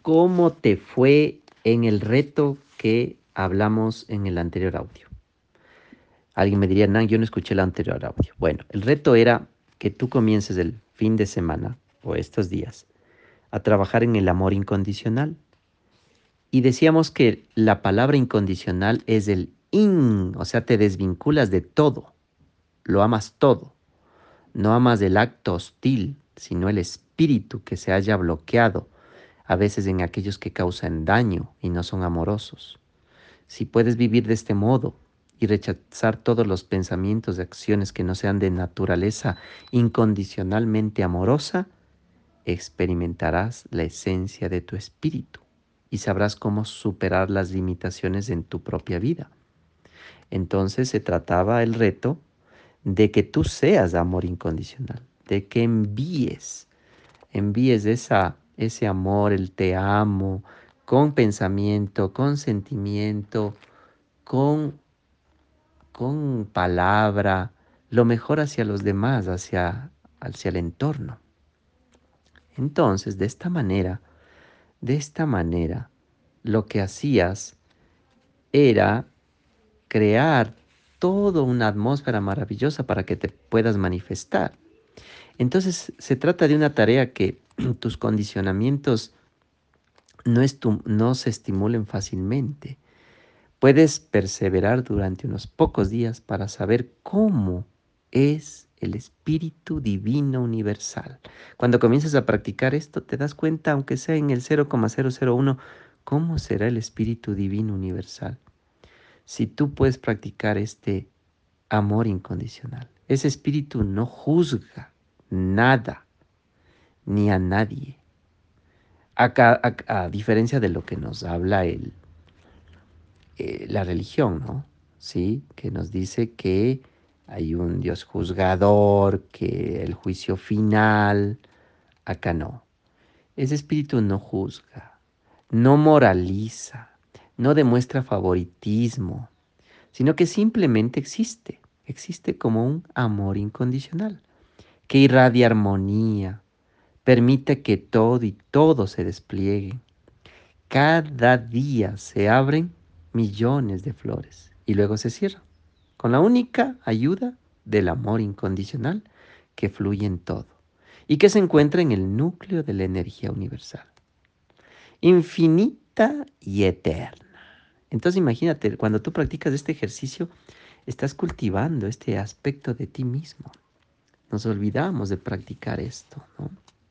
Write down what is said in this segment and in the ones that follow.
¿Cómo te fue en el reto que hablamos en el anterior audio? Alguien me diría, Nan, yo no escuché el anterior audio. Bueno, el reto era que tú comiences el fin de semana o estos días a trabajar en el amor incondicional. Y decíamos que la palabra incondicional es el o sea, te desvinculas de todo, lo amas todo. No amas el acto hostil, sino el espíritu que se haya bloqueado, a veces en aquellos que causan daño y no son amorosos. Si puedes vivir de este modo y rechazar todos los pensamientos y acciones que no sean de naturaleza incondicionalmente amorosa, experimentarás la esencia de tu espíritu y sabrás cómo superar las limitaciones en tu propia vida. Entonces se trataba el reto de que tú seas amor incondicional, de que envíes ese amor, el te amo, con pensamiento, con sentimiento, con, con palabra, lo mejor hacia los demás, hacia el entorno. Entonces, de esta manera, lo que hacías era crear toda una atmósfera maravillosa para que te puedas manifestar. Entonces, se trata de una tarea que tus condicionamientos no se estimulen fácilmente. Puedes perseverar durante unos pocos días para saber cómo es el Espíritu Divino Universal. Cuando comienzas a practicar esto, te das cuenta, aunque sea en el 0,001, cómo será el Espíritu Divino Universal. Si tú puedes practicar este amor incondicional, ese Espíritu no juzga nada ni a nadie. A diferencia de lo que nos habla la religión, ¿no? Sí, que nos dice que hay un Dios juzgador, que el juicio final, acá no. Ese espíritu no juzga, no moraliza, no demuestra favoritismo, sino que simplemente existe como un amor incondicional, que irradia armonía, permite que todo y todo se despliegue. Cada día se abren millones de flores y luego se cierran, con la única ayuda del amor incondicional que fluye en todo y que se encuentra en el núcleo de la energía universal, infinita y eterna. Entonces imagínate, cuando tú practicas este ejercicio, estás cultivando este aspecto de ti mismo. Nos olvidamos de practicar esto, ¿no?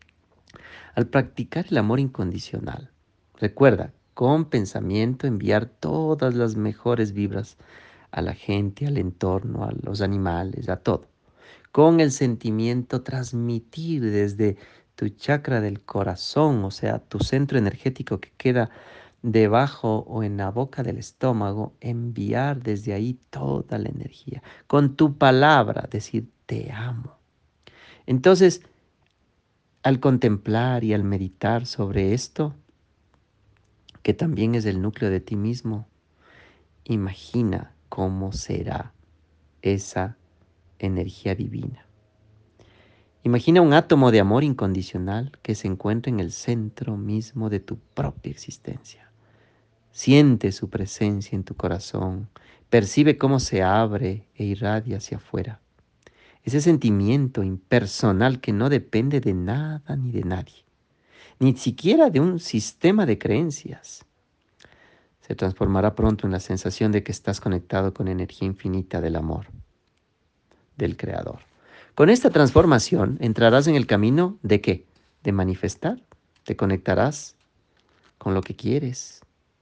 Al practicar el amor incondicional, recuerda, con pensamiento enviar todas las mejores vibras a la gente, al entorno, a los animales, a todo. Con el sentimiento transmitir desde tu chakra del corazón, o sea, tu centro energético que queda debajo o en la boca del estómago, enviar desde ahí toda la energía. Con tu palabra, decir te amo. Entonces, al contemplar y al meditar sobre esto, que también es el núcleo de ti mismo, imagina cómo será esa energía divina. Imagina un átomo de amor incondicional que se encuentra en el centro mismo de tu propia existencia. Siente su presencia en tu corazón, percibe cómo se abre e irradia hacia afuera. Ese sentimiento impersonal que no depende de nada ni de nadie, ni siquiera de un sistema de creencias. Se transformará pronto en la sensación de que estás conectado con energía infinita del amor, del Creador. Con esta transformación entrarás en el camino de ¿qué? De manifestar. Te conectarás con lo que quieres.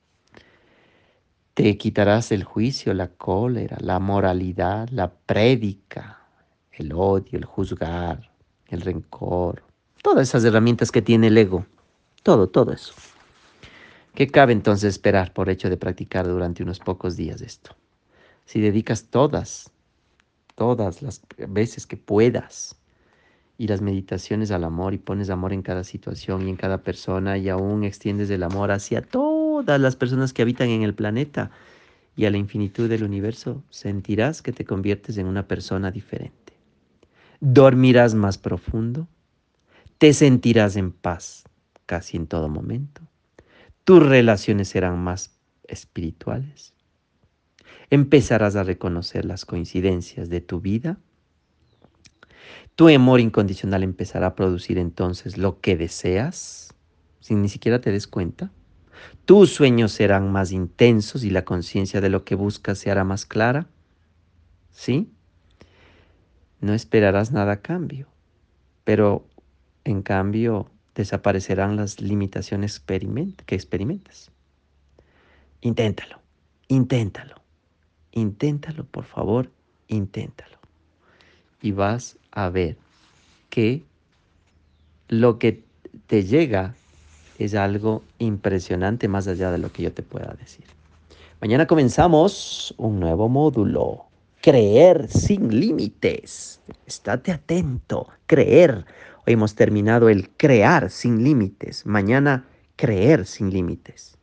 Te quitarás el juicio, la cólera, la moralidad, la prédica, el odio, el juzgar, el rencor. Todas esas herramientas que tiene el ego. Todo eso. ¿Qué cabe entonces esperar por hecho de practicar durante unos pocos días esto? Si dedicas todas las veces que puedas y las meditaciones al amor y pones amor en cada situación y en cada persona y aún extiendes el amor hacia todas las personas que habitan en el planeta y a la infinitud del universo, sentirás que te conviertes en una persona diferente. Dormirás más profundo, te sentirás en paz casi en todo momento. tus relaciones serán más espirituales, empezarás a reconocer las coincidencias de tu vida, tu amor incondicional empezará a producir entonces lo que deseas, sin ni siquiera te des cuenta. Tus sueños serán más intensos y la conciencia de lo que buscas se hará más clara, ¿sí? No esperarás nada a cambio, pero en cambio desaparecerán las limitaciones que experimentas. Inténtalo, inténtalo, inténtalo, por favor, inténtalo. Y vas a ver que lo que te llega es algo impresionante más allá de lo que yo te pueda decir. Mañana comenzamos un nuevo módulo. Creer sin límites. Estate atento. Creer. Hoy hemos terminado el crear sin límites. Mañana, creer sin límites.